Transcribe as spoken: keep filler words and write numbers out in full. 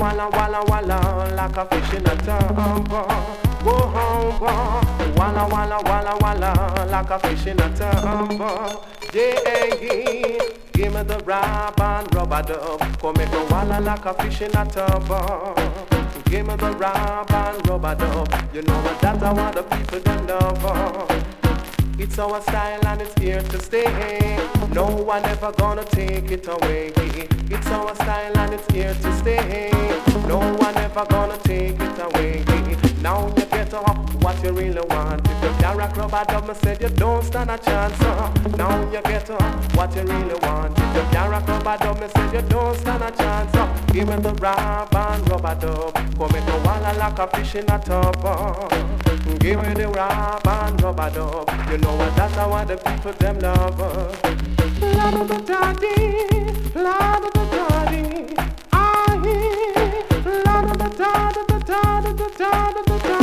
walla, walla, walla, like a fish in a tub. Whoa, walla, walla, walla, walla, like a fish in a tub. Yeah, give me the rub and rubber dub. Come make a walla like a fish in a tub. Give me the rub and rubber dub. You know what that's what the people them love. It's our style and it's here to stay. No one ever gonna take it away. It's our style and it's here to stay. No one ever gonna take it away. Now you get up what you really want. If you can't rock rubber dub, I said you don't stand a chance. Uh. Now you get up what you really want. If you can't rock rubber dub, I said you don't stand a chance. Uh. Give me the rub and rubber dub. Come make a walla like a fish in a tub. Uh. Give me the rub and rubber dub. You know what, that's how the people them love. La da da da dee, la da da da dee, ah, la da da da da da da da da da da.